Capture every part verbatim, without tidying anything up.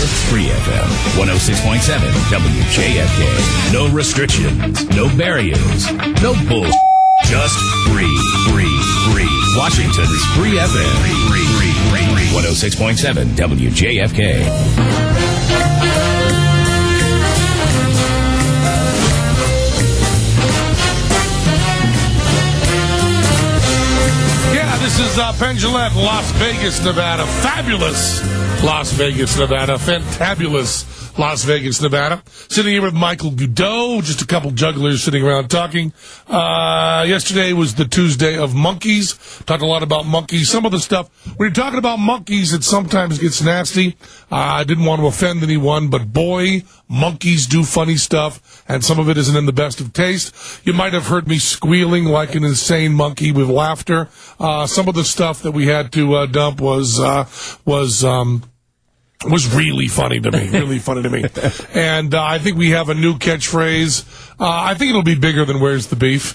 Free F M, one oh six point seven W J F K. No restrictions, no barriers, no bull. Just free, free, free. Washington's Free F M, free, free, free, free. one oh six point seven W J F K. This is uh, Penn Jillette, Las Vegas, Nevada. Fabulous Las Vegas, Nevada. Fantabulous Las Vegas, Nevada. Sitting here with Michael Goudeau, just a couple jugglers sitting around talking. Uh, yesterday was the Tuesday of monkeys. Talked a lot about monkeys. Some of the stuff, when you're talking about monkeys, it sometimes gets nasty. Uh, I didn't want to offend anyone, but boy, monkeys do funny stuff, and some of it isn't in the best of taste. You might have heard me squealing like an insane monkey with laughter. Uh, some of the stuff that we had to uh, dump was, uh, was, um, was really funny to me, really funny to me. And uh, I think we have a new catchphrase. Uh, I think it'll be bigger than Where's the Beef?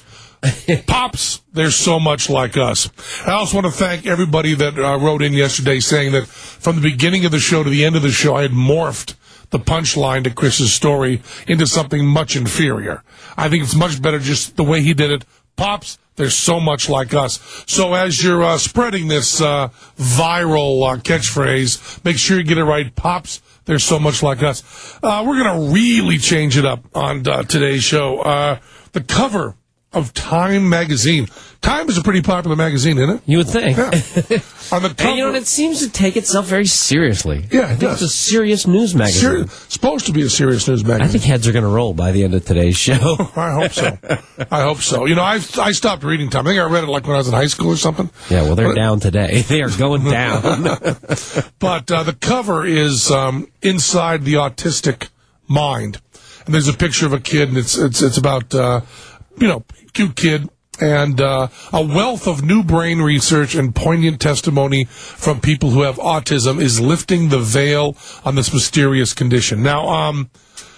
Pops, they're so much like us. I also want to thank everybody that uh, wrote in yesterday saying that from the beginning of the show to the end of the show, I had morphed the punchline to Chris's story into something much inferior. I think it's much better just the way he did it. Pops, they're so much like us. So as you're uh, spreading this uh, viral uh, catchphrase, make sure you get it right. Pops, they're so much like us. Uh, we're going to really change it up on uh, today's show. Uh, the cover of Time magazine. Time is a pretty popular magazine, isn't it? You would think. Yeah. On the cover, and, you know, it seems to take itself very seriously. Yeah, it does. It's a serious news magazine. Seri- supposed to be a serious news magazine. I think heads are going to roll by the end of today's show. I hope so. I hope so. You know, I I stopped reading Time. I think I read it like when I was in high school or something. Yeah, well, they're but, down today. They are going down. But uh, the cover is um, Inside the Autistic Mind. And there's a picture of a kid, and it's, it's, it's about, uh, you know, cute kid. And uh, a wealth of new brain research and poignant testimony from people who have autism is lifting the veil on this mysterious condition. Now, um,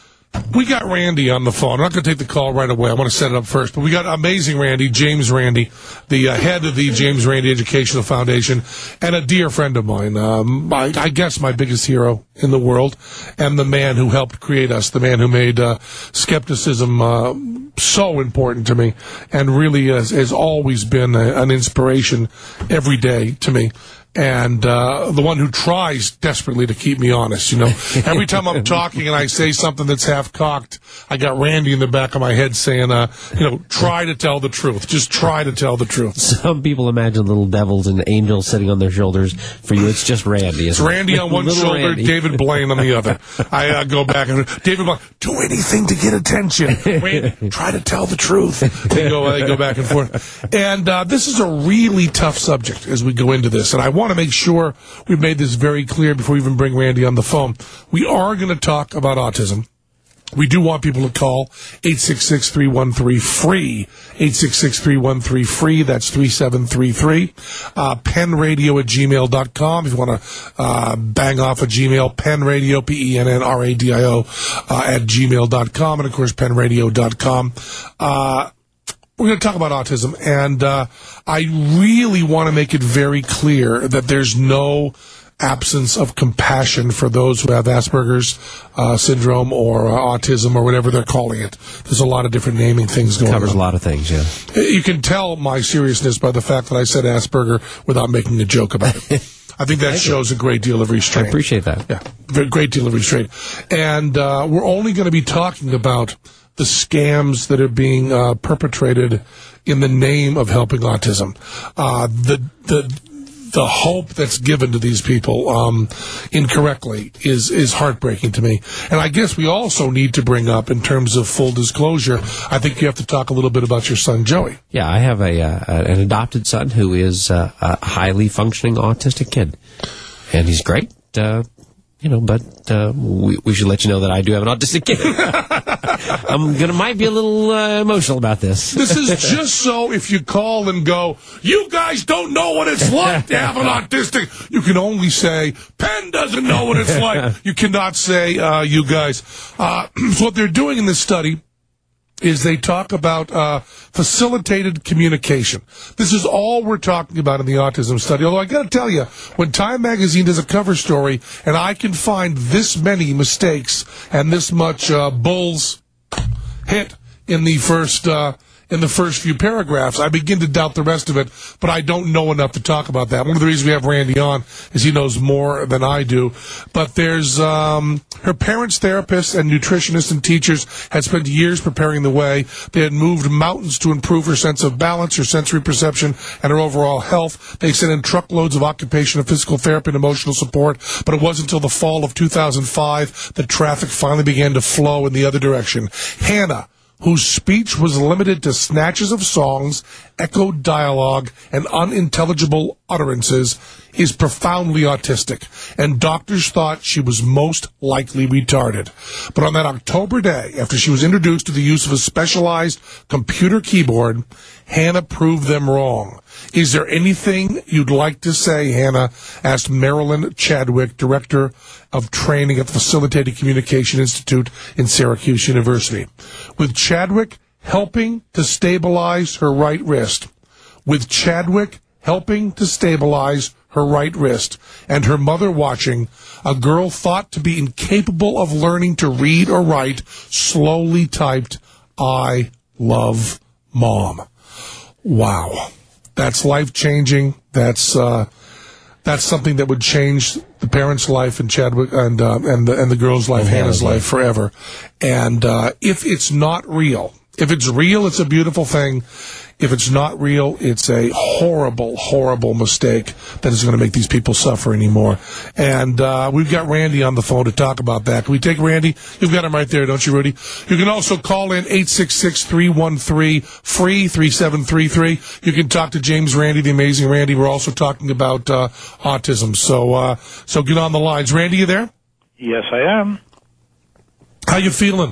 we got Randy on the phone. I'm not going to take the call right away. I want to set it up first. But we got amazing Randy, James Randi, the uh, head of the James Randi Educational Foundation, and a dear friend of mine, um, I, I guess my biggest hero in the world, and the man who helped create us, the man who made uh, skepticism uh, so important to me, and really has, has always been a, an inspiration every day to me. And uh, the one who tries desperately to keep me honest, you know. Every time I'm talking and I say something that's half-cocked, I got Randy in the back of my head saying, uh, you know, try to tell the truth. Just try to tell the truth. Some people imagine little devils and angels sitting on their shoulders. For you, it's just Randy. It's Randy it? on one Little shoulder, Randy. David Blaine on the other. I uh, go back and David Blaine, do anything to get attention. Randy, try to tell the truth. They go, they go back and forth. And uh, this is a really tough subject as we go into this. And I want to make sure we've made this very clear before we even bring Randy on the phone. We are going to talk about autism. We do want people to call eight six six, three one three, free, eight six six, three one three, free, that's three seven three three, uh, penradio at gmail dot com, if you want to uh, bang off a Gmail, penradio, P E N N R A D I O, uh, at gmail dot com, and of course, penradio dot com. Uh, We're going to talk about autism, and uh, I really want to make it very clear that there's no absence of compassion for those who have Asperger's uh, syndrome or uh, autism or whatever they're calling it. There's a lot of different naming things going on. Covers a lot of things, yeah. You can tell my seriousness by the fact that I said Asperger without making a joke about it. I think that shows a great deal of restraint. I appreciate that. Yeah, a great deal of restraint. And uh, we're only going to be talking about the scams that are being uh, perpetrated in the name of helping autism. Uh, the the the hope that's given to these people um, incorrectly is is heartbreaking to me. And I guess we also need to bring up, in terms of full disclosure, I think you have to talk a little bit about your son, Joey. Yeah, I have a uh, an adopted son who is uh, a highly functioning autistic kid. And he's great, uh, you know, but uh, we, we should let you know that I do have an autistic kid. I'm gonna might be a little uh, emotional about this. This is just so if you call and go, you guys don't know what it's like to have an autistic, you can only say, Penn doesn't know what it's like. You cannot say, uh, you guys. Uh, so what they're doing in this study is they talk about uh, facilitated communication. This is all we're talking about in the autism study. Although I got to tell you, when Time Magazine does a cover story and I can find this many mistakes and this much uh, bulls hit in the first uh, in the first few paragraphs, I begin to doubt the rest of it, but I don't know enough to talk about that. One of the reasons we have Randy on is he knows more than I do. But there's um, her parents, therapists, and nutritionists and teachers had spent years preparing the way. They had moved mountains to improve her sense of balance, her sensory perception, and her overall health. They sent in truckloads of occupational, physical therapy, and emotional support, but it wasn't until the fall of two thousand five that traffic finally began to flow in the other direction. Hannah, whose speech was limited to snatches of songs, echoed dialogue, and unintelligible utterances, is profoundly autistic, and doctors thought she was most likely retarded. But on that October day, after she was introduced to the use of a specialized computer keyboard, Hannah proved them wrong. Is there anything you'd like to say, Hannah? Asked Marilyn Chadwick, Director of Training at the Facilitated Communication Institute in Syracuse University. With Chadwick helping to stabilize her right wrist, with Chadwick helping to stabilize her right wrist, and her mother watching, a girl thought to be incapable of learning to read or write slowly typed, "I love Mom." Wow. That's life-changing. That's uh, that's something that would change the parents' life and Chadwick and uh, and the and the girl's life, Hannah's life, forever. And uh, if it's not real, if it's real, it's a beautiful thing. If it's not real, it's a horrible, horrible mistake that is going to make these people suffer anymore. And uh, we've got Randy on the phone to talk about that. Can we take Randy? You've got him right there, don't you, Rudy? You can also call in eight six six, three one three, free, three seven three three. You can talk to James Randi, the amazing Randy. We're also talking about uh, autism. So, uh, so get on the lines. Randy, you there? Yes, I am. How you feeling?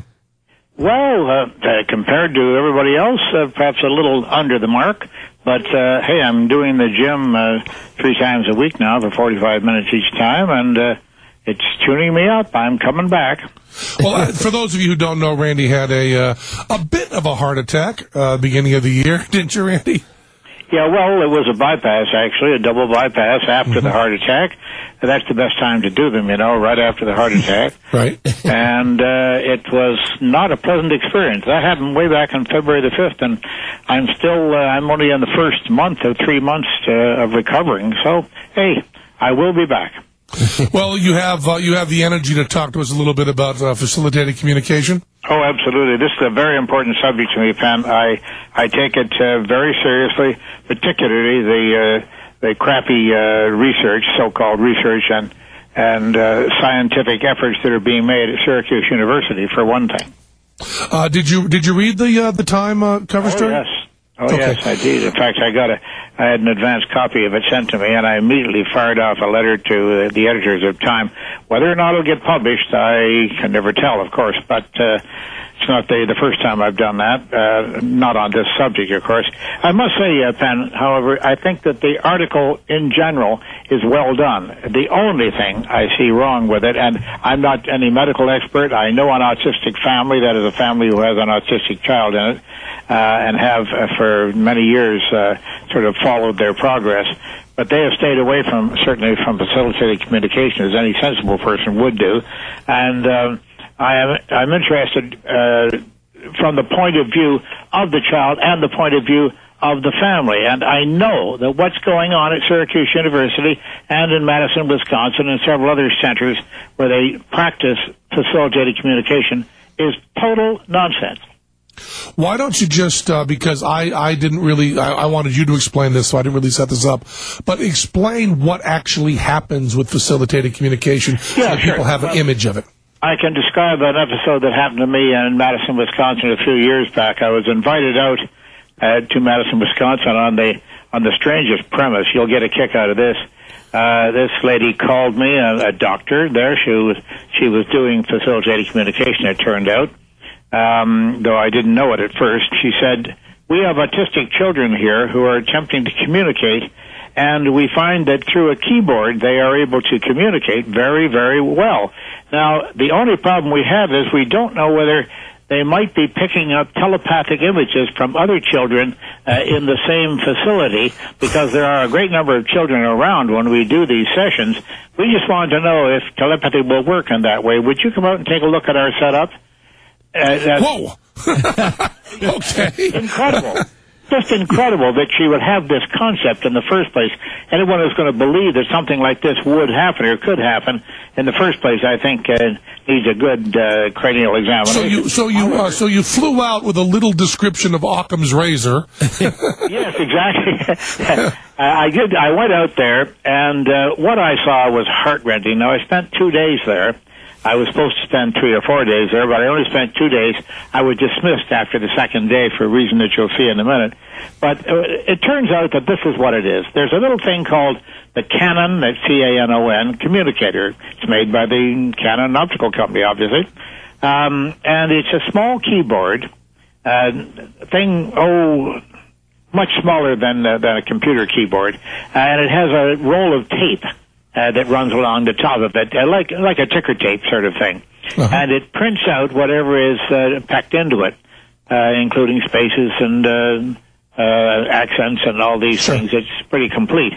Well, uh, uh, compared to everybody else, uh, perhaps a little under the mark. But, uh, hey, I'm doing the gym uh, three times a week now for forty-five minutes each time, and uh, it's tuning me up. I'm coming back. Well, uh, for those of you who don't know, Randy had a uh, a bit of a heart attack uh, beginning of the year, didn't you, Randy? Yeah, well, it was a bypass, actually, a double bypass after mm-hmm. the heart attack. That's the best time to do them, you know, right after the heart attack. Right. And uh, it was not a pleasant experience. That happened way back on February the fifth, and I'm still, uh, I'm only in the first month of three months to, of recovering. So, hey, I will be back. Well, you have uh, you have the energy to talk to us a little bit about uh, facilitated communication. Oh, absolutely. This is a very important subject to me, Pam. I I take it uh, very seriously, particularly the uh, the crappy uh, research, so-called research, and and uh, scientific efforts that are being made at Syracuse University, for one thing. Uh, did you did you read the uh, the Time uh, cover oh, story? Yes. Oh, okay. Yes, I did. In fact, I got a, I had an advanced copy of it sent to me, and I immediately fired off a letter to uh, the editors of Time. Whether or not it'll get published, I can never tell, of course, but uh, it's not the, the first time I've done that, uh, not on this subject, of course. I must say, uh, Penn, however, I think that the article in general is well done. The only thing I see wrong with it, and I'm not any medical expert, I know an autistic family, that is a family who has an autistic child in it, uh, and have uh, for many years uh, sort of followed their progress. But they have stayed away from, certainly from facilitated communication, as any sensible person would do. And um, I am, I'm interested uh, from the point of view of the child and the point of view of the family. And I know that what's going on at Syracuse University and in Madison, Wisconsin, and several other centers where they practice facilitated communication is total nonsense. Why don't you just, uh, because I, I didn't really, I, I wanted you to explain this, so I didn't really set this up, but explain what actually happens with facilitated communication so yeah, that sure. people have well, an image of it. I can describe an episode that happened to me in Madison, Wisconsin a few years back. I was invited out uh, to Madison, Wisconsin on the on the strangest premise. You'll get a kick out of this. Uh, this lady called me, a, a doctor there. She was, she was doing facilitated communication, it turned out. Um, though I didn't know it at first. She said, we have autistic children here who are attempting to communicate, and we find that through a keyboard they are able to communicate very, very well. Now, the only problem we have is we don't know whether they might be picking up telepathic images from other children uh, in the same facility, because there are a great number of children around when we do these sessions. We just wanted to know if telepathy will work in that way. Would you come out and take a look at our setup? Uh, Whoa! Okay. Incredible. Just incredible that she would have this concept in the first place. Anyone who's going to believe that something like this would happen or could happen in the first place, I think, uh, needs a good uh, cranial examination. So you, so you, uh, so you flew out with a little description of Occam's razor. Yes, exactly. I did. I went out there, and uh, what I saw was heart-rending. Now, I spent two days there. I was supposed to spend three or four days there, but I only spent two days. I was dismissed after the second day for a reason that you'll see in a minute. But uh, it turns out that this is what it is. There's a little thing called the Canon, that's C A N O N, communicator. It's made by the Canon Optical Company, obviously. Um, and it's a small keyboard, uh, thing, oh, much smaller than, uh, than a computer keyboard. Uh, and it has a roll of tape Uh, that runs along the top of it, uh, like like a ticker tape sort of thing. Uh-huh. And it prints out whatever is uh, packed into it, uh, including spaces and uh, uh, accents and all these sure. things. It's pretty complete.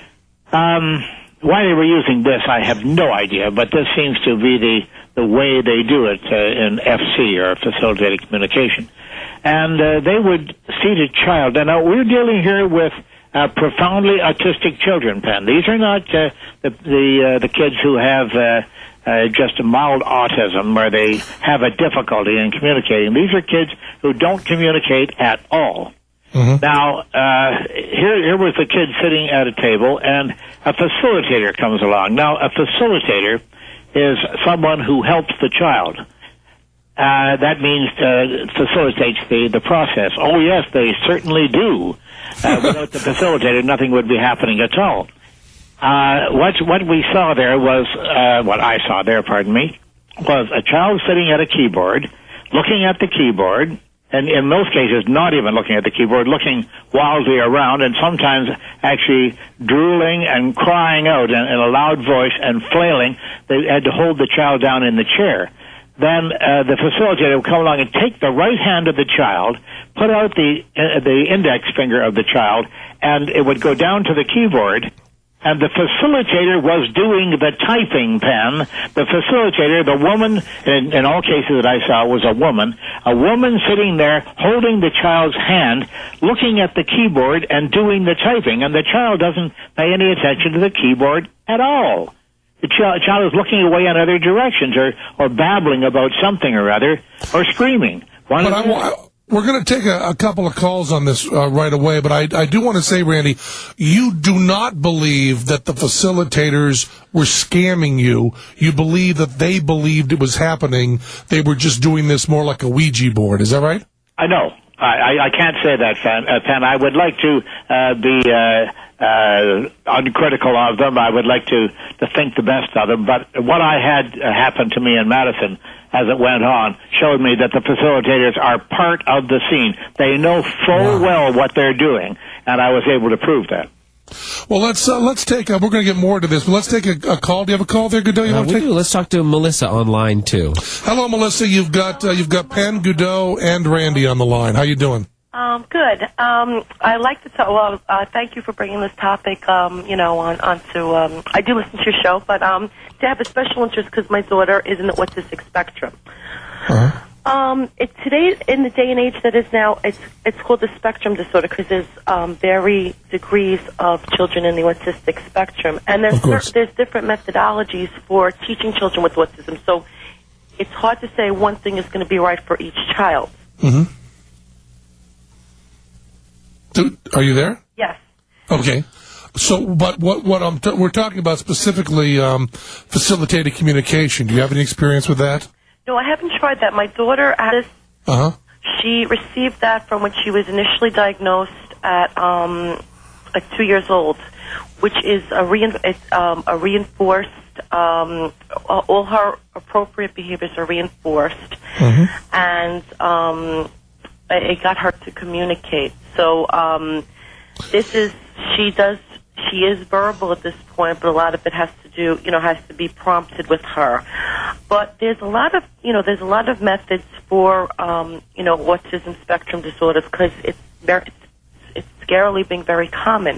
Um, why they were using this, I have no idea, but this seems to be the, the way they do it uh, in F C, or Facilitated Communication. And uh, they would seat a child. And now we're dealing here with Uh, profoundly autistic children, Penn. These are not uh, the the, uh, the kids who have uh, uh, just a mild autism where they have a difficulty in communicating. These are kids who don't communicate at all. Mm-hmm. Now, uh, here, here was the kid sitting at a table, and a facilitator comes along. Now, a facilitator is someone who helps the child. Uh, that means uh, facilitates the, the process. Oh, yes, they certainly do. Uh, without the facilitator, nothing would be happening at all. Uh, what, what we saw there was, uh, what I saw there, pardon me, was a child sitting at a keyboard, looking at the keyboard, and in most cases not even looking at the keyboard, looking wildly around, and sometimes actually drooling and crying out in, in a loud voice and flailing. They had to hold the child down in the chair. Then uh, the facilitator would come along and take the right hand of the child, put out the uh, the index finger of the child, and it would go down to the keyboard, and the facilitator was doing the typing, Pen. The facilitator, the woman, in, in all cases that I saw, was a woman, a woman sitting there holding the child's hand, looking at the keyboard and doing the typing, and the child doesn't pay any attention to the keyboard at all. The child, child is looking away in other directions, or, or babbling about something or other, or screaming. One but I, I, we're going to take a, a couple of calls on this uh, right away, but I, I do want to say, Randy, you do not believe that the facilitators were scamming you. You believe that they believed it was happening. They were just doing this more like a Ouija board. Is that right? I know. I, I can't say that, Pen. Uh, Pen. I would like to uh, be uh, uh, uncritical of them. I would like to, to think the best of them. But what I had uh, happen to me in Madison as it went on showed me that the facilitators are part of the scene. They know full wow. well what they're doing, and I was able to prove that. Well, let's uh, let's take. Uh, we're going to get more to this, but let's take a, a call. Do you have a call there, Godot? You uh, want to we take? do. Let's talk to Melissa online too. Hello, Melissa. You've got uh, you've got Penn, Godot, and Randy on the line. How you doing? Um, good. Um, I'd like to tell. Well, uh, thank you for bringing this topic. Um, you know, on onto. Um, I do listen to your show, but um, to have a special interest because my daughter is in the autistic spectrum. Uh-huh. Um, it, today, in the day and age that is now, it's it's called the spectrum disorder because there's um, very degrees of children in the autistic spectrum, and there's cer- there's different methodologies for teaching children with autism. So it's hard to say one thing is going to be right for each child. Mm-hmm. Do, are you there? Yes. Okay. So, but what what I'm t- we're talking about specifically um, facilitated communication. Do you have any experience with that? No, I haven't tried that. My daughter has. Uh-huh. She received that from when she was initially diagnosed at um, like two years old, which is a, rein- it's, um, a reinforced. Um, all her appropriate behaviors are reinforced, mm-hmm. and um, it got her to communicate. So um, this is she does. She is verbal at this point, but a lot of it has to do, you know, has to be prompted with her. But but there's a lot of, you know, there's a lot of methods for, um, you know, autism spectrum disorders because it's very, it's scarily being very common.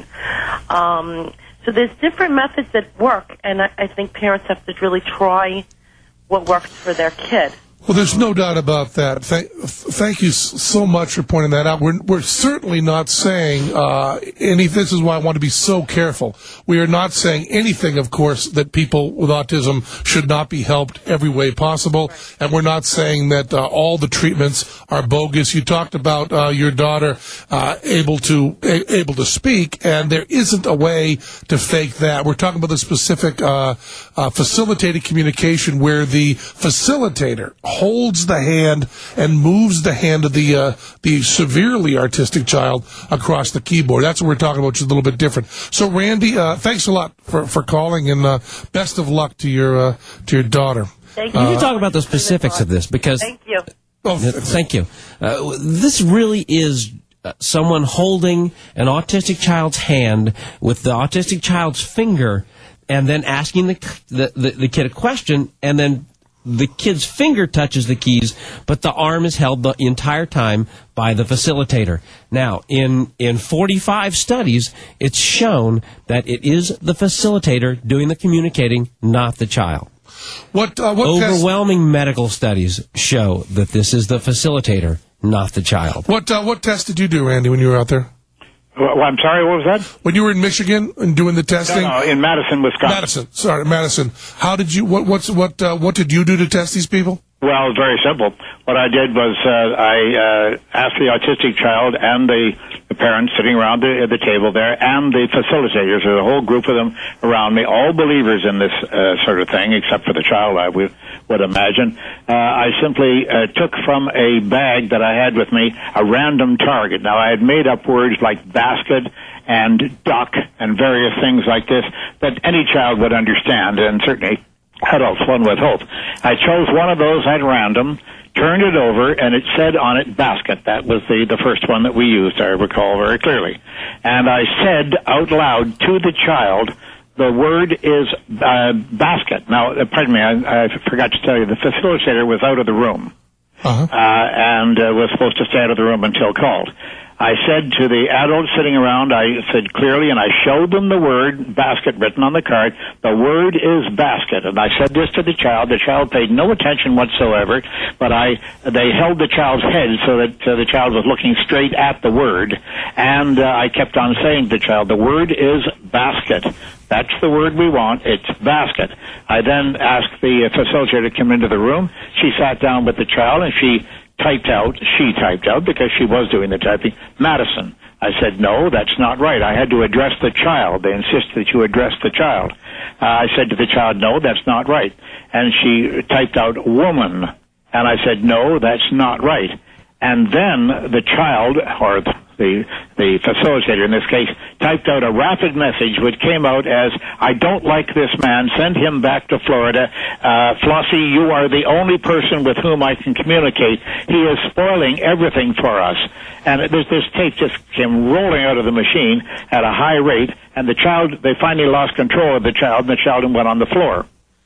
Um, so there's different methods that work, and I, I think parents have to really try what works for their kid. Well, there's no doubt about that. Thank, thank you so much for pointing that out. We're, we're certainly not saying uh, any. This is why I want to be so careful. We are not saying anything, of course, that people with autism should not be helped every way possible. And we're not saying that uh, all the treatments are bogus. You talked about uh, your daughter uh, able to a, able to speak, and there isn't a way to fake that. We're talking about the specific uh, uh, facilitated communication where the facilitator holds the hand and moves the hand of the uh, the severely autistic child across the keyboard. That's what we're talking about, which is a little bit different. So, Randy, uh, thanks a lot for, for calling, and uh, best of luck to your uh, to your daughter. Thank you. You can talk about the specifics of this because. Thank you. Oh, thank you. Uh, this really is uh, someone holding an autistic child's hand with the autistic child's finger, and then asking the the, the, the kid a question, and then the kid's finger touches the keys, but the arm is held the entire time by the facilitator. Now, in, in forty-five studies, it's shown that it is the facilitator doing the communicating, not the child. What, uh, what Overwhelming test, medical studies show that this is the facilitator, not the child. What uh, what test did you do, Randy, when you were out there? Well, I'm sorry, what was that? When you were in Michigan and doing the testing? No, no, in Madison, Wisconsin. Madison, sorry, Madison. How did you? What? What's what? Uh, what did you do to test these people? Well, very simple. What I did was uh, I uh, asked the autistic child and the, the parents sitting around the, the table there and the facilitators, there's a whole group of them around me, all believers in this uh, sort of thing, except for the child, I would, would imagine. Uh, I simply uh, took from a bag that I had with me a random target. Now, I had made up words like basket and duck and various things like this that any child would understand, and certainly adults, one would hope. I chose one of those at random, turned it over, and it said on it basket. That was the, the first one that we used, I recall very clearly. And I said out loud to the child, the word is uh, basket. Now, uh, pardon me, I, I forgot to tell you, the facilitator was out of the room. Uh-huh. Uh, and uh, was supposed to stay out of the room until called. I said to the adults sitting around, I said clearly, and I showed them the word basket written on the card. The word is basket. And I said this to the child. The child paid no attention whatsoever, but I they held the child's head so that uh, the child was looking straight at the word. And uh, I kept on saying to the child, the word is basket. That's the word we want. It's basket. I then asked the facilitator to come into the room. She sat down with the child, and she typed out, she typed out, because she was doing the typing, Madison. I said, no, that's not right. I had to address the child. They insist that you address the child. Uh, I said to the child, no, that's not right. And she typed out woman. And I said, no, that's not right. And then the child, or the, the facilitator in this case, typed out a rapid message which came out as, I don't like this man, send him back to Florida. Uh, Flossie, you are the only person with whom I can communicate. He is spoiling everything for us. And this, this tape just came rolling out of the machine at a high rate, and the child, they finally lost control of the child, and the child went on the floor.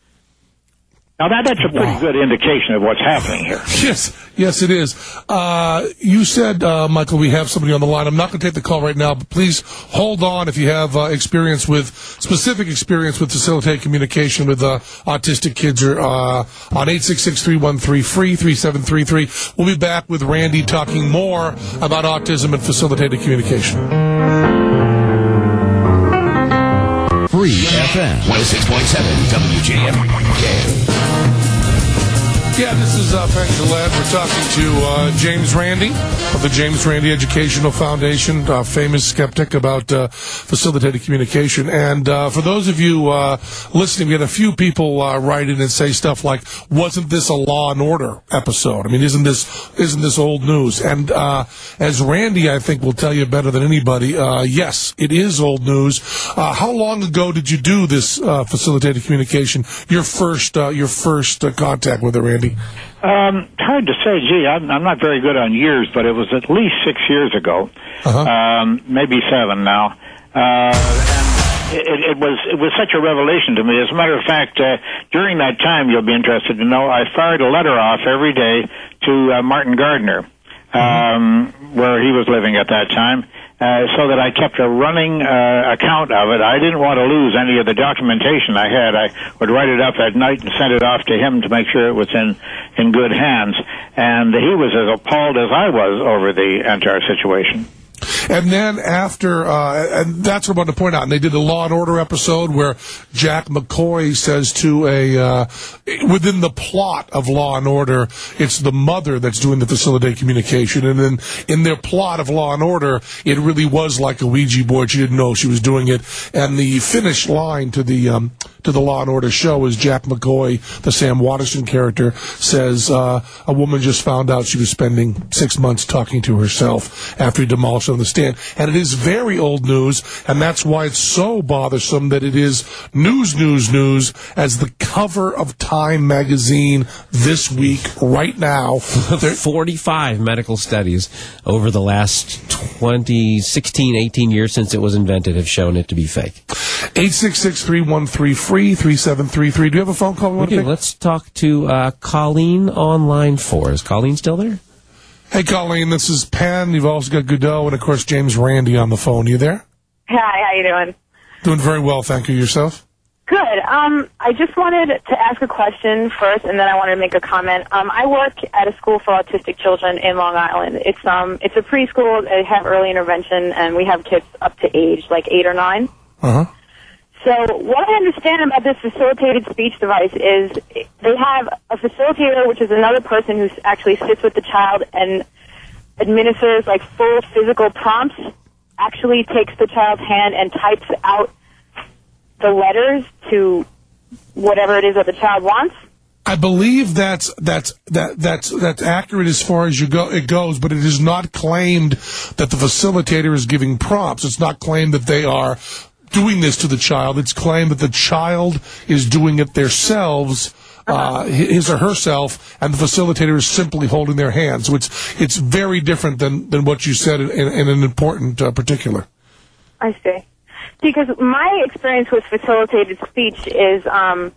Now, that, that's a pretty wow. good indication of what's happening here. Yes, yes, it is. Uh, you said, uh, Michael, we have somebody on the line. I'm not going to take the call right now, but please hold on if you have uh, experience with, specific experience with facilitated communication with uh, autistic kids or uh, on eight six six, three one three, free, three seven three three. We'll be back with Randy talking more about autism and facilitated communication. Free F M one oh six point seven W J F K. Yeah, this is uh, Frank Gillette. We're talking to uh, James Randi of the James Randi Educational Foundation, uh, famous skeptic about uh, facilitated communication. And uh, for those of you uh, listening, we had a few people uh, write in and say stuff like, "Wasn't this a Law and Order episode? I mean, isn't this isn't this old news?" And uh, as Randy, I think, will tell you better than anybody, uh, yes, it is old news. Uh, how long ago did you do this uh, facilitated communication? Your first uh, your first uh, contact with it, Randy? Um, hard to say. Gee, I'm, I'm not very good on years, but it was at least six years ago, uh-huh. um, maybe seven now. Uh, and it, it was it was such a revelation to me. As a matter of fact, uh, during that time, you'll be interested to know, I fired a letter off every day to uh, Martin Gardner, um, where he was living at that time, uh, so that I kept a running uh, account of it. I didn't want to lose any of the documentation I had. I would write it up at night and send it off to him to make sure it was in, in good hands. And he was as appalled as I was over the entire situation. And then after, uh, and that's what I wanted to point out, and they did a Law and Order episode where Jack McCoy says to a, uh, within the plot of Law and Order, it's the mother that's doing the facilitated communication, and then in their plot of Law and Order, it really was like a Ouija board. She didn't know she was doing it, and the finish line to the, um, to the Law and Order show is Jack McCoy, the Sam Waterston character, says, uh, a woman just found out she was spending six months talking to herself after he demolished on the stand. And it is very old news, and that's why it's so bothersome that it is news, news, news as the cover of Time magazine this week, right now. forty-five medical studies over the last twenty, sixteen, eighteen years since it was invented have shown it to be fake. eight six six, three one three, free, three seven three three. Do you have a phone call? We we want do. to take? Let's talk to uh, Colleen on line four. Is Colleen still there? Hey, Colleen, this is Penn. You've also got Godot and, of course, James Randi on the phone. You there? Hi, how you doing? Doing very well, thank you. Yourself? Good. Um, I just wanted to ask a question first, and then I wanted to make a comment. Um, I work at a school for autistic children in Long Island. It's um, it's a preschool. They have early intervention, and we have kids up to age like eight or nine. Uh huh. So what I understand about this facilitated speech device is they have a facilitator, which is another person who actually sits with the child and administers like full physical prompts, actually takes the child's hand and types out the letters to whatever it is that the child wants. I believe that's that's that that's that's accurate as far as you go it goes, but it is not claimed that the facilitator is giving prompts. It's not claimed that they are doing this to the child. It's claimed that the child is doing it themselves, uh, his or herself, and the facilitator is simply holding their hand. So it's it's very different than, than what you said in, in an important uh, particular. I see. Because my experience with facilitated speech is um,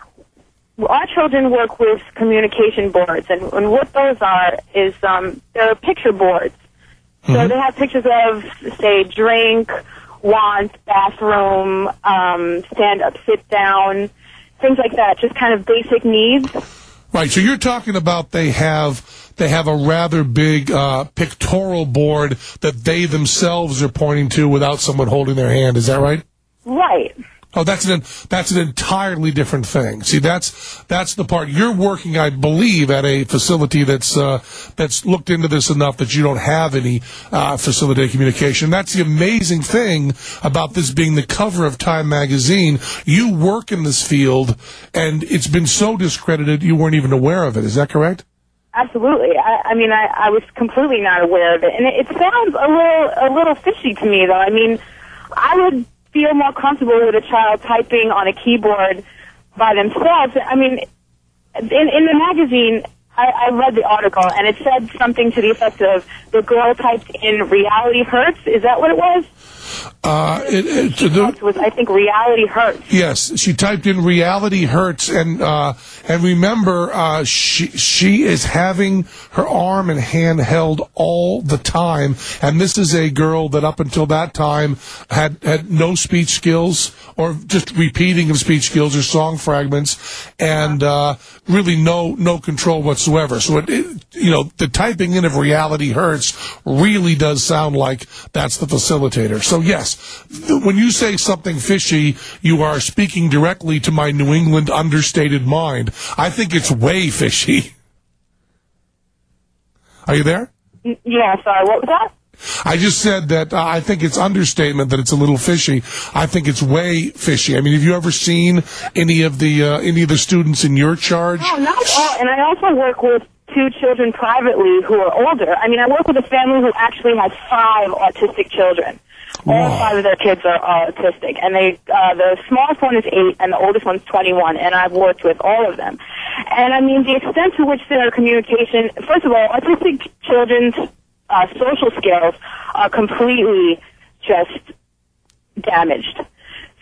our children work with communication boards, and, and what those are is um, they're picture boards. So mm-hmm. they have pictures of, say, drink, want, bathroom, um, stand up, sit down, things like that, just kind of basic needs. Right, so you're talking about they have they have a rather big uh, pictorial board that they themselves are pointing to without someone holding their hand. Is that right? Right. Oh, that's an that's an entirely different thing. See, that's that's the part you're working, I believe, at a facility that's uh, that's looked into this enough that you don't have any uh, facilitated communication. That's the amazing thing about this being the cover of Time magazine. You work in this field, and it's been so discredited you weren't even aware of it. Is that correct? Absolutely. I, I mean, I, I was completely not aware of it, and it, it sounds a little a little fishy to me, though. I mean, I would feel more comfortable with a child typing on a keyboard by themselves. I mean, in, in the magazine, I, I read the article, and it said something to the effect of the girl typed in reality hurts. Is that what it was? Uh, it, it, it was, I think, reality hurts. Yes, she typed in reality hurts, and uh, and remember, uh, she she is having her arm and hand held all the time, and this is a girl that up until that time had had no speech skills or just repeating of speech skills or song fragments, and uh, really no no control whatsoever. So it, it you know the typing in of reality hurts really does sound like that's the facilitator. So yes, when you say something fishy, you are speaking directly to my New England understated mind. I think it's way fishy. Are you there? Yeah, sorry, what was that? I just said that uh, I think it's understatement that it's a little fishy. I think it's way fishy. I mean, have you ever seen any of the uh, any of the students in your charge? No, not at all. And I also work with two children privately who are older. I mean, I work with a family who actually has five autistic children. All Wow. five of their kids are, are autistic, and they uh, the smallest one is eight, and the oldest one's twenty-one. And I've worked with all of them. And I mean, the extent to which their communication. First of all, autistic children's uh, social skills are completely just damaged.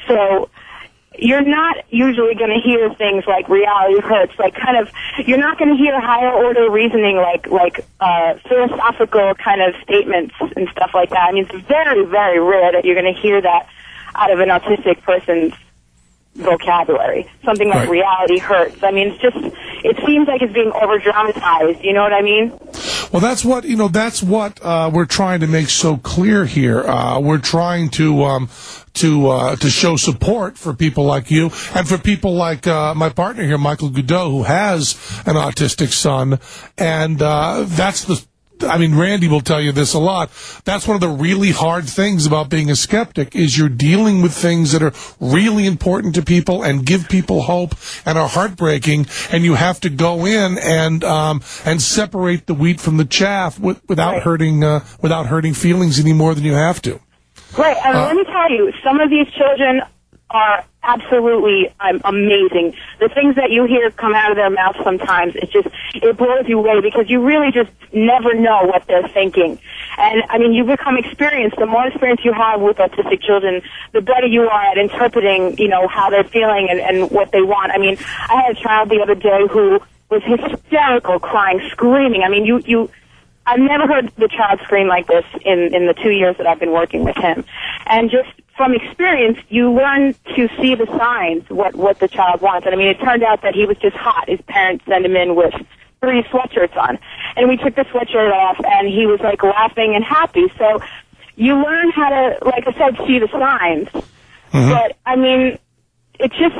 So you're not usually going to hear things like reality hurts, like kind of, you're not going to hear higher order reasoning like, like, uh, philosophical kind of statements and stuff like that. I mean, it's very, very rare that you're going to hear that out of an autistic person's vocabulary. Something like Right. reality hurts. I mean, it's just, it seems like it's being over dramatized, you know what I mean? Well, that's what, you know, that's what, uh, we're trying to make so clear here. Uh, we're trying to, um, to, uh, to show support for people like you and for people like, uh, my partner here, Michael Goudeau, who has an autistic son. And, uh, that's the, I mean, Randy will tell you this a lot. That's one of the really hard things about being a skeptic is you're dealing with things that are really important to people and give people hope and are heartbreaking, and you have to go in and um, and separate the wheat from the chaff with, without Right. hurting uh, without hurting feelings any more than you have to. Right, and Uh, let me tell you, some of these children are absolutely um, amazing. The things that you hear come out of their mouths sometimes, it just, it blows you away because you really just never know what they're thinking. And, I mean, you become experienced. The more experience you have with autistic children, the better you are at interpreting, you know, how they're feeling and, and what they want. I mean, I had a child the other day who was hysterical, crying, screaming. I mean, you, you, I've never heard the child scream like this in, in the two years that I've been working with him. And just from experience, you learn to see the signs, what, what the child wants. And I mean, it turned out that he was just hot. His parents sent him in with three sweatshirts on. And we took the sweatshirt off, and he was, like, laughing and happy. So you learn how to, like I said, see the signs. Mm-hmm. But, I mean, it's just,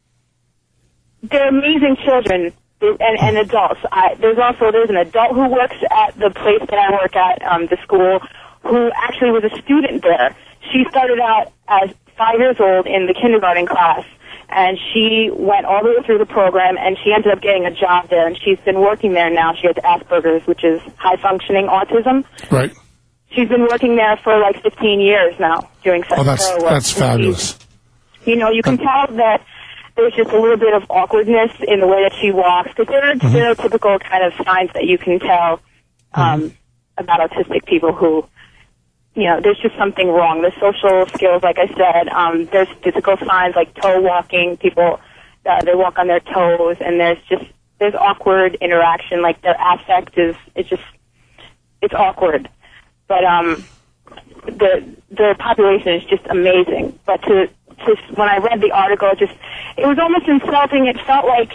they're amazing children. And, and adults. I, there's also there's an adult who works at the place that I work at, um, the school, who actually was a student there. She started out as five years old in the kindergarten class, and she went all the way through the program, and she ended up getting a job there, and she's been working there now. She has Asperger's, which is high-functioning autism. Right. She's been working there for like fifteen years now, doing such Oh, that's work. that's fabulous. You know, you can tell that there's just a little bit of awkwardness in the way that she walks, because there are mm-hmm. stereotypical kind of signs that you can tell um, mm-hmm. about autistic people who, you know, there's just something wrong. The social skills, like I said, um, there's physical signs like toe walking. People, uh, they walk on their toes, and there's just, there's awkward interaction. Like their affect is, it's just, it's awkward. But um, the the population is just amazing. But to, to when I read the article, it just, it was almost insulting. It felt like,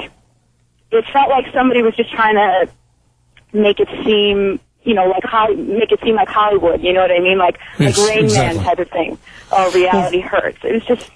it felt like somebody was just trying to make it seem, you know, like how make it seem like Hollywood. You know what I mean? Like yes, like Rain exactly. Man type of thing. Oh, reality well, hurts. It was just,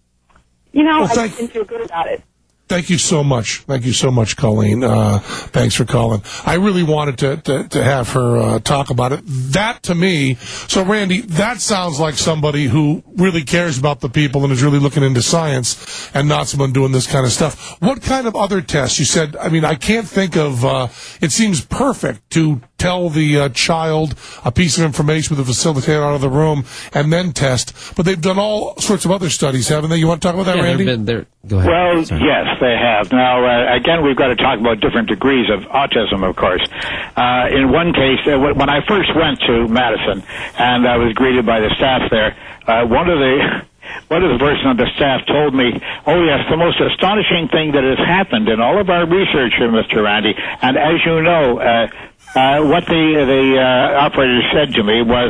you know, well, I thank, just didn't feel good about it. Thank you so much. Thank you so much, Colleen. Uh, thanks for calling. I really wanted to, to, to have her uh, talk about it. That, to me, so Randy, that sounds like somebody who really cares about the people and is really looking into science and not someone doing this kind of stuff. What kind of other tests? You said, I mean, I can't think of, uh, it seems perfect to tell the uh, child a piece of information with a facilitator out of the room and then test. But they've done all sorts of other studies, haven't they? You want to talk about that, yeah, Randy? Been there. Go ahead. Well, Sorry. yes, they have. Now, uh, again, we've got to talk about different degrees of autism, of course. Uh, in one case, uh, when I first went to Madison and I was greeted by the staff there, uh, one of the... One of the person on the staff told me, oh, yes, the most astonishing thing that has happened in all of our research here, Mister Randy, and as you know, uh, uh, what the, the uh, operator said to me was,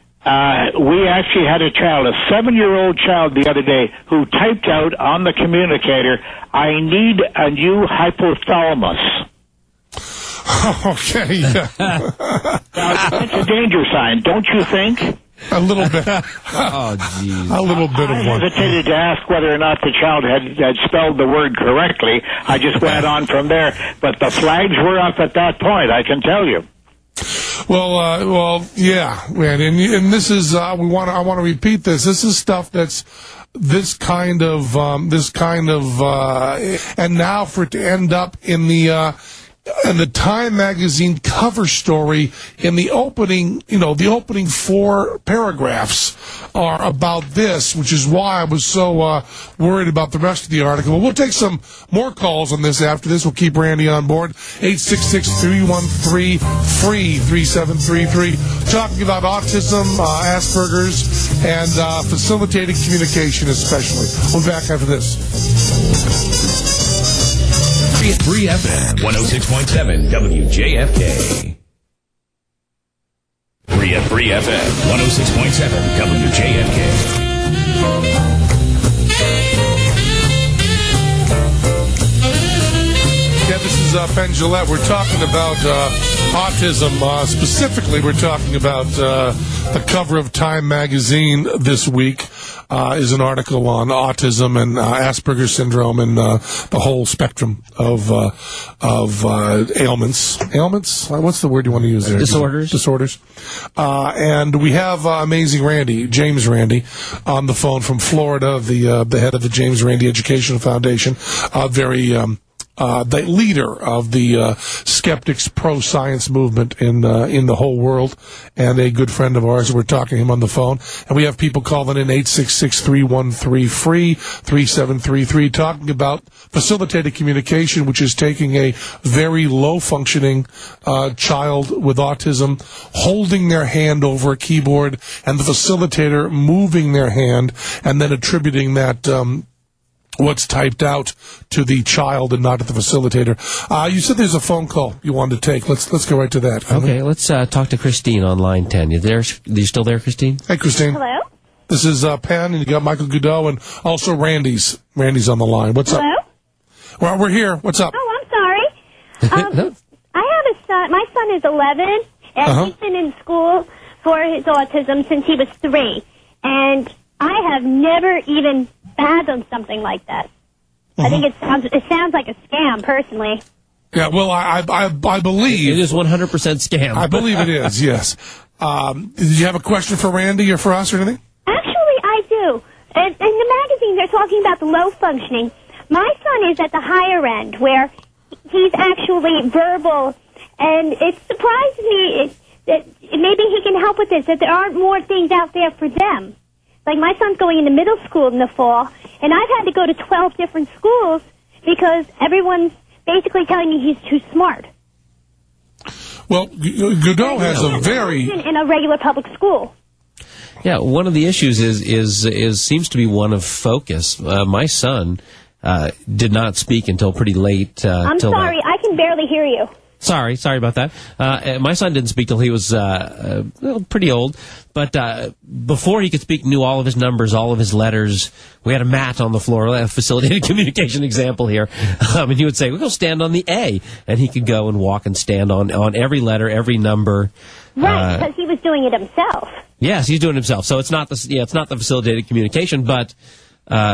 uh, we actually had a child, a seven-year-old child the other day, who typed out on the communicator, I need a new hypothalamus. Okay. Yeah. Now, that's a danger sign, don't you think? A little bit. Oh, jeez. A little bit I of one. hesitated to ask whether or not the child had, had spelled the word correctly. I just went on from there. But the flags were up at that point, I can tell you. Well, uh, well, yeah, man, and, and this is uh, we want. I want to repeat this. This is stuff that's this kind of um, this kind of, uh, and now for it to end up in the. Uh, and the Time magazine cover story in the opening, you know, the opening four paragraphs are about this, which is why I was so uh, worried about the rest of the article. We'll take some more calls on this after this. We'll keep Randy on board. eight six six, three one three, free, three seven three three. Talking about autism, uh, Asperger's, and uh, facilitated communication especially. We'll be back after this. Free F M one oh six point seven W J F K. Free, Free F M one oh six point seven W J F K. Yeah, this is uh, Ben Gillette. We're talking about uh, autism. Uh, specifically, we're talking about uh, the cover of Time magazine this week. Uh, is an article on autism and uh, Asperger's syndrome and uh, the whole spectrum of uh, of uh, ailments. Ailments? Uh, What's the word you want to use there? Disorders. Disorders. Uh, and we have uh, amazing Randy, James Randi, on the phone from Florida, the uh, the head of the James Randi Educational Foundation. Uh, very. Um, Uh, the leader of the uh, skeptics pro-science movement in uh, in the whole world, and a good friend of ours. We're talking to him on the phone, and we have people calling in eight six six, three one three, free, three seven three three, talking about facilitated communication, which is taking a very low-functioning uh, child with autism, holding their hand over a keyboard, and the facilitator moving their hand, and then attributing that um what's typed out to the child and not to the facilitator. Uh, you said there's a phone call you wanted to take. Let's let's go right to that. Okay, let's uh, talk to Christine on line ten. You there? You still there, Christine? Hey, Christine. Hello? This is uh, Penn, and you got Michael Goudot, and also Randy's. Randy's on the line. What's Hello? up? Well, we're here. What's up? Oh, I'm sorry. Um, I have a son. My son is eleven, and Uh-huh. he's been in school for his autism since he was three. And I have never even fathomed something like that. I think it sounds it sounds like a scam, personally. Yeah, well, I I, I believe It is one hundred percent scam. I believe it is. Yes. Um, did you have a question for Randy or for us or anything? Actually, I do. In, in the magazine, they're talking about the low functioning. My son is at the higher end, where he's actually verbal, and it surprises me it, that maybe he can help with this, that there aren't more things out there for them. Like, my son's going into middle school in the fall, and I've had to go to twelve different schools because everyone's basically telling me he's too smart. Well, Goudot has a very... In a regular public school. Yeah, one of the issues is is is seems to be one of focus. Uh, my son uh, did not speak until pretty late. Uh, I'm till sorry, about, I can barely hear you. Sorry, sorry about that. Uh, my son didn't speak till he was uh, uh, well, pretty old. But uh, before he could speak, knew all of his numbers, all of his letters. We had a mat on the floor, a facilitated communication example here. Um, and he would say, we'll go stand on the A. And he could go and walk and stand on, on every letter, every number. Right, uh, because he was doing it himself. Yes, he's doing it himself. So it's not the, yeah, it's not the facilitated communication, but uh,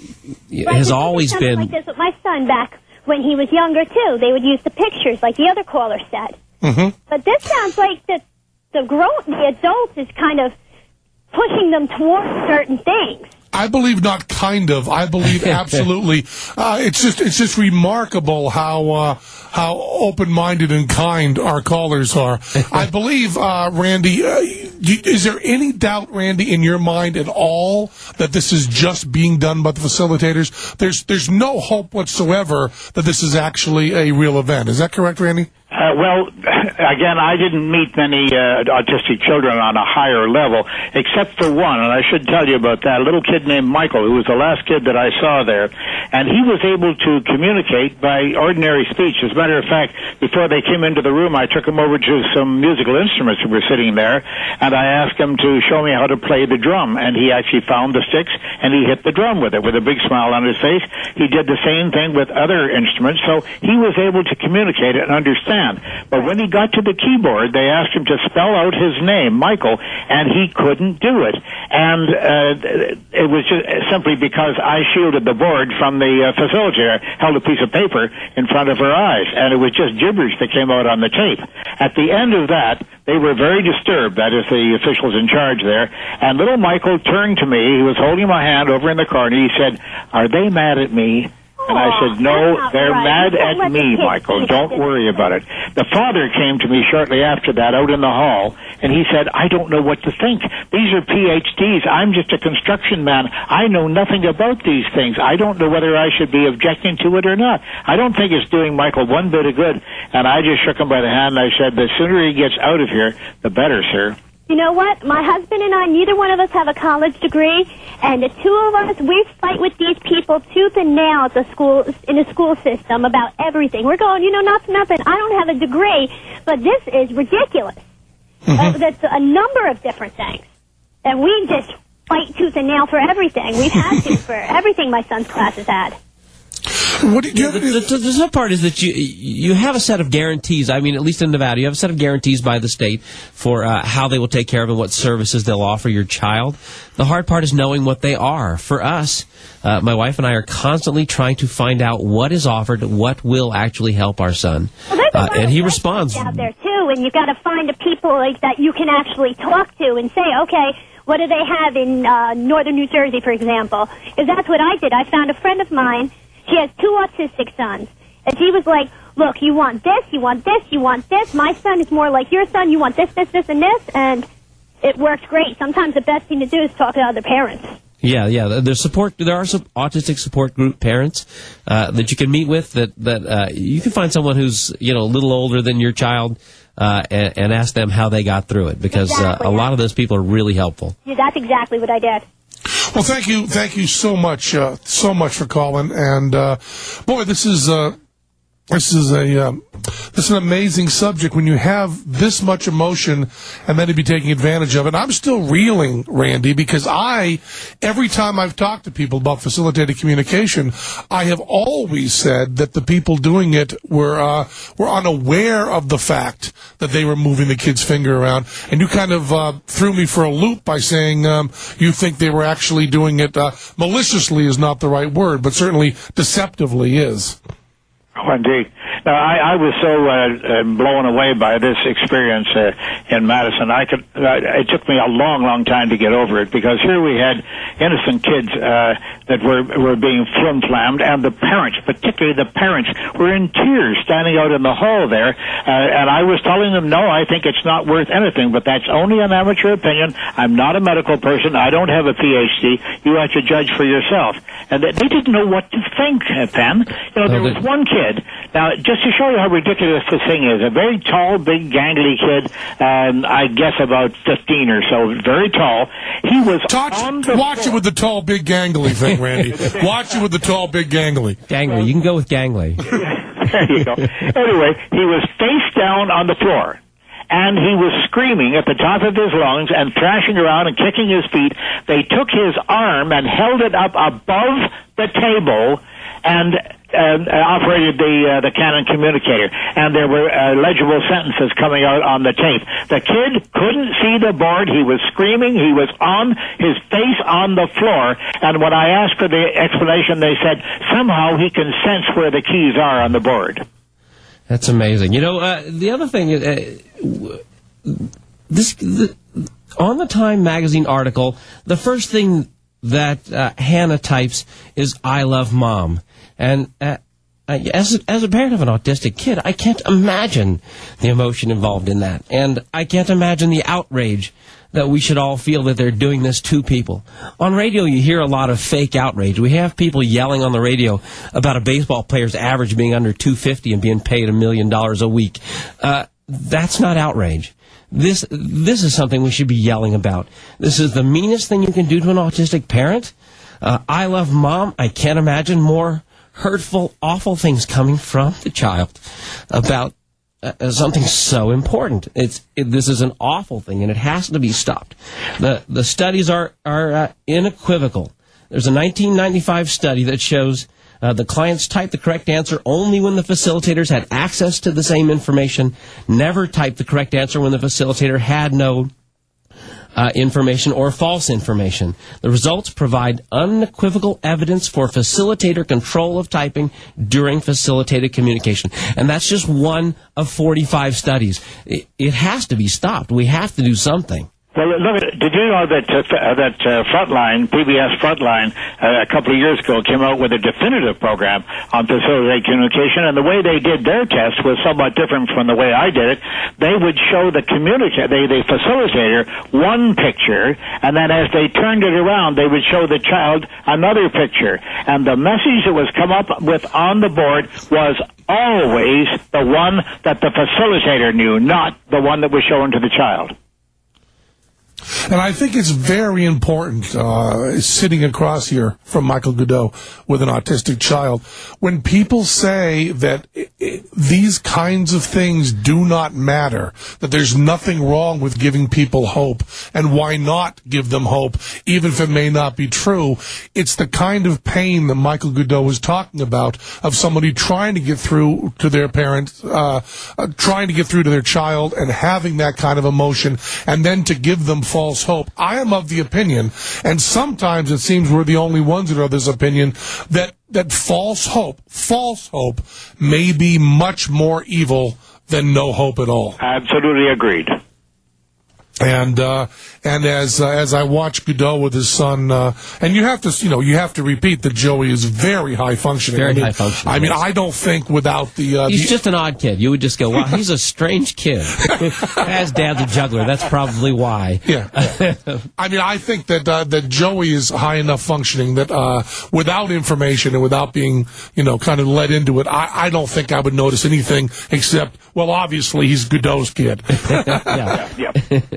it Right, has this always something been... like this with my son back when he was younger, too. They would use the pictures, like the other caller said. Mm-hmm. But this sounds like the, the, grown, the adult is kind of pushing them towards certain things. I believe not kind of. I believe absolutely. Uh, it's just it's just remarkable how uh, how open-minded and kind our callers are. I believe, uh, Randy, uh, you, is there any doubt, Randy, in your mind at all that this is just being done by the facilitators? There's there's no hope whatsoever that this is actually a real event. Is that correct, Randy? Uh, well, again, I didn't meet many uh, autistic children on a higher level, except for one, and I should tell you about that, a little kid named Michael, who was the last kid that I saw there, and he was able to communicate by ordinary speech. As a matter of fact, before they came into the room, I took him over to some musical instruments that were sitting there, and I asked him to show me how to play the drum, and he actually found the sticks, and he hit the drum with it, with a big smile on his face. He did the same thing with other instruments, so he was able to communicate and understand. But when he got to the keyboard, they asked him to spell out his name, Michael, and he couldn't do it. And uh, it was just simply because I shielded the board from the uh, facilitator, held a piece of paper in front of her eyes, and it was just gibberish that came out on the tape. At the end of that, they were very disturbed, that is the officials in charge there, and little Michael turned to me. He was holding my hand over in the corner. He said, "Are they mad at me?" And I said, no, that's not they're right. mad You don't at let the me, kids Michael. see Don't that. worry about it. The father came to me shortly after that out in the hall, and he said, I don't know what to think. These are P H Ds. I'm just a construction man. I know nothing about these things. I don't know whether I should be objecting to it or not. I don't think it's doing Michael one bit of good. And I just shook him by the hand, and I said, the sooner he gets out of here, the better, sir. You know what? My husband and I, neither one of us have a college degree, and the two of us, we fight with these people tooth and nail at the school, in the school system about everything. We're going, you know, not for nothing. I don't have a degree, but this is ridiculous. Mm-hmm. Uh, that's a number of different things. And we just fight tooth and nail for everything. We've had to for everything my son's class has had. What do you, the, the, the, the tough part is that you you have a set of guarantees. I mean, at least in Nevada, you have a set of guarantees by the state for uh, how they will take care of and what services they'll offer your child. The hard part is knowing what they are. For us, uh, my wife and I are constantly trying to find out what is offered, what will actually help our son. Well, there's a uh, lot and of he websites responds out there too, and you've got to find the people like that you can actually talk to and say, okay, what do they have in uh, northern New Jersey, for example? Because that's what I did. I found a friend of mine. She has two autistic sons. And she was like, look, you want this, you want this, you want this. My son is more like your son. You want this, this, this, and this. And it works great. Sometimes the best thing to do is talk to other parents. Yeah, yeah. There's support. There are some autistic support group parents uh, that you can meet with. That that uh, you can find someone who's you know a little older than your child uh, and, and ask them how they got through it, because Exactly. uh, a lot of those people are really helpful. Yeah, that's exactly what I did. well, thank you, thank you so much, uh, so much for calling. And uh, boy, this is uh, this is a um, this is an amazing subject when you have this much emotion and then to be taking advantage of it. And I'm still reeling, Randy, because I, every time I've talked to people about facilitated communication, I have always said that the people doing it were uh, were unaware of the fact that they were moving the kid's finger around. And you kind of uh, threw me for a loop by saying um, you think they were actually doing it uh, maliciously is not the right word, but certainly deceptively is. Oh, indeed. Now, I, I was so uh, uh, blown away by this experience uh, in Madison. I could. Uh, it took me a long, long time to get over it, because here we had innocent kids uh, that were were being flim-flammed, and the parents, particularly the parents, were in tears standing out in the hall there. Uh, and I was telling them, no, I think it's not worth anything, but that's only an amateur opinion. I'm not a medical person. I don't have a P H D. You have to judge for yourself. And they, they didn't know what to think, uh, Penn. You know, there was one kid. Now, just to show you how ridiculous this thing is, a very tall, big, gangly kid, um, I guess about fifteen or so, very tall. He was Touch, on the watch floor. it with the tall, big, gangly thing, Randy. Watch it with the tall, big, gangly. Gangly, you can go with gangly. There you go. Anyway, he was face down on the floor. And he was screaming at the top of his lungs and thrashing around and kicking his feet. They took his arm and held it up above the table and uh, operated the uh, the Canon communicator. And there were uh, legible sentences coming out on the tape. The kid couldn't see the board. He was screaming. He was on his face on the floor. And when I asked for the explanation, they said somehow he can sense where the keys are on the board. That's amazing. You know, uh, the other thing, uh, this the, on the Time magazine article, the first thing that uh, Hannah types is "I love Mom," and uh, as as a parent of an autistic kid, I can't imagine the emotion involved in that, and I can't imagine the outrage that we should all feel that they're doing this to people. On radio, you hear a lot of fake outrage. We have people yelling on the radio about a baseball player's average being under two fifty and being paid a million dollars a week. Uh, that's not outrage. This this is something we should be yelling about. This is the meanest thing you can do to an autistic parent. Uh, I love Mom. I can't imagine more hurtful, awful things coming from the child about Uh, something so important. It's it, this is an awful thing, and it has to be stopped. The the studies are are uh, unequivocal. There's a nineteen ninety-five study that shows uh, the clients typed the correct answer only when the facilitators had access to the same information. Never typed the correct answer when the facilitator had no Uh, information or false information. The results provide unequivocal evidence for facilitator control of typing during facilitated communication. And that's just one of forty-five studies. It, it has to be stopped. We have to do something. Well, look, did you know that uh, that uh, Frontline, P B S Frontline, uh, a couple of years ago came out with a definitive program on facilitated communication, and the way they did their test was somewhat different from the way I did it. They would show the communicator, the, the facilitator, one picture, and then as they turned it around, they would show the child another picture. And the message that was come up with on the board was always the one that the facilitator knew, not the one that was shown to the child. And I think it's very important, uh, sitting across here from Michael Goudeau with an autistic child, when people say that it, it, these kinds of things do not matter, that there's nothing wrong with giving people hope, and why not give them hope, even if it may not be true. It's the kind of pain that Michael Goudeau was talking about, of somebody trying to get through to their parents, uh, uh, trying to get through to their child, and having that kind of emotion, and then to give them false hope. I am of the opinion, and sometimes it seems we're the only ones that are of this opinion, that, that false hope, false hope may be much more evil than no hope at all. Absolutely agreed. And uh, and as uh, as I watch Goudeau with his son, uh, and you have to you know you have to repeat that Joey is very high functioning. Very I mean, high functioning. I mean, yes. I don't think without the uh, he's the, just an odd kid. You would just go, wow, he's a strange kid. As Dad's a juggler, that's probably why. Yeah. I mean, I think that uh, that Joey is high enough functioning that uh, without information and without being you know kind of led into it, I, I don't think I would notice anything except, well, obviously he's Goudeau's kid. yeah. Yeah.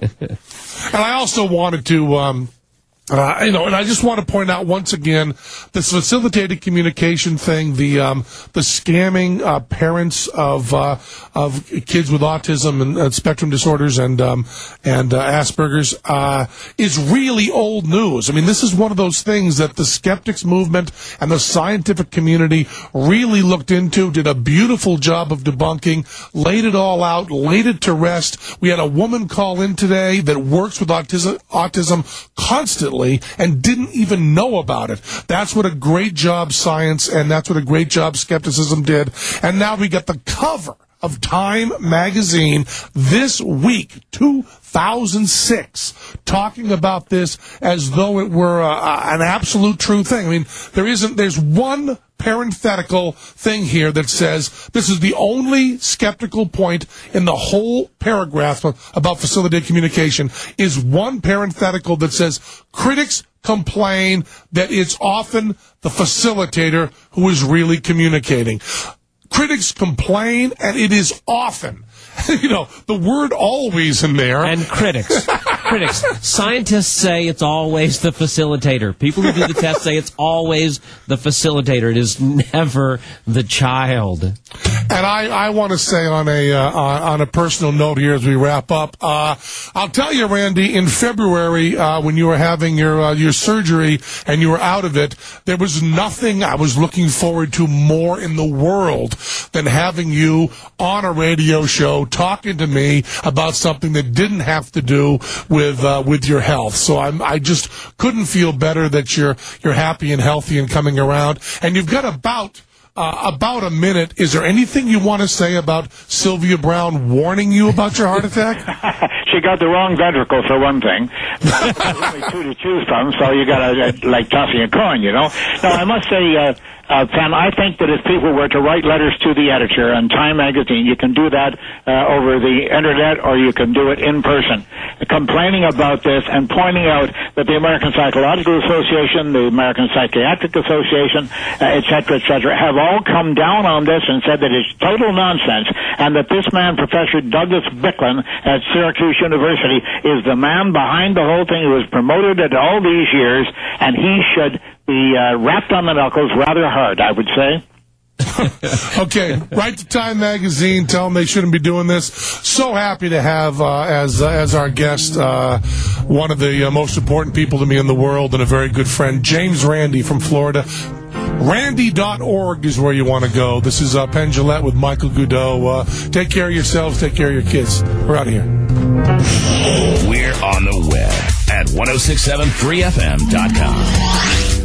And I also wanted to, um, uh, you know, and I just want to point out once again this facilitated communication thing, the um, the scamming uh, parents of uh, of kids with autism and uh, spectrum disorders and um, and uh, Asperger's uh, is really old news. I mean, this is one of those things that the skeptics movement and the scientific community really looked into, did a beautiful job of debunking, laid it all out, laid it to rest. We had a woman call in today that works with autism, autism constantly and didn't even know about it. That's what a great job science and that's what a great job skepticism did. And now we got the cover of Time magazine this week, two thousand six, talking about this as though it were uh, an absolute true thing. I mean, there isn't, there's one parenthetical thing here that says this is the only skeptical point in the whole paragraph about facilitated communication, is one parenthetical that says critics complain that it's often the facilitator who is really communicating. Critics complain, and it is often. You know, the word always in there. And critics. critics. Scientists say it's always the facilitator. People who do the test say it's always the facilitator. It is never the child. And I, I want to say on a uh, on a personal note here as we wrap up, uh, I'll tell you, Randy, in February uh, when you were having your uh, your surgery and you were out of it, there was nothing I was looking forward to more in the world than having you on a radio show talking to me about something that didn't have to do with uh, with your health. So I'm, I just couldn't feel better that you're you're happy and healthy and coming around. And you've got about uh, about a minute. Is there anything you want to say about Sylvia Brown warning you about your heart attack? She got the wrong ventricle, for one thing. There's only two to choose from, so you got to, uh, like tossing a coin, you know. No, I must say, uh, uh, Pam, I think that if people were to write letters to the editor on Time magazine, you can do that uh, over the internet or you can do it in person, complaining about this and pointing out that the American Psychological Association, the American Psychiatric Association, uh, et cetera, et cetera, have all come down on this and said that it's total nonsense, and that this man, Professor Douglas Bicklin at Syracuse University, is the man behind the whole thing, who was promoted at all these years, and he should be uh, wrapped on the knuckles rather hard, I would say. Okay, write to Time magazine, tell them they shouldn't be doing this. So happy to have uh, as uh, as our guest uh, one of the uh, most important people to me in the world and a very good friend, James Randi from Florida. Randy dot org is where you want to go. This is uh, Penn Jillette with Michael Goudeau. Uh, take care of yourselves, take care of your kids. We're out of here. We're on the web at ten sixty-seven three F M dot com.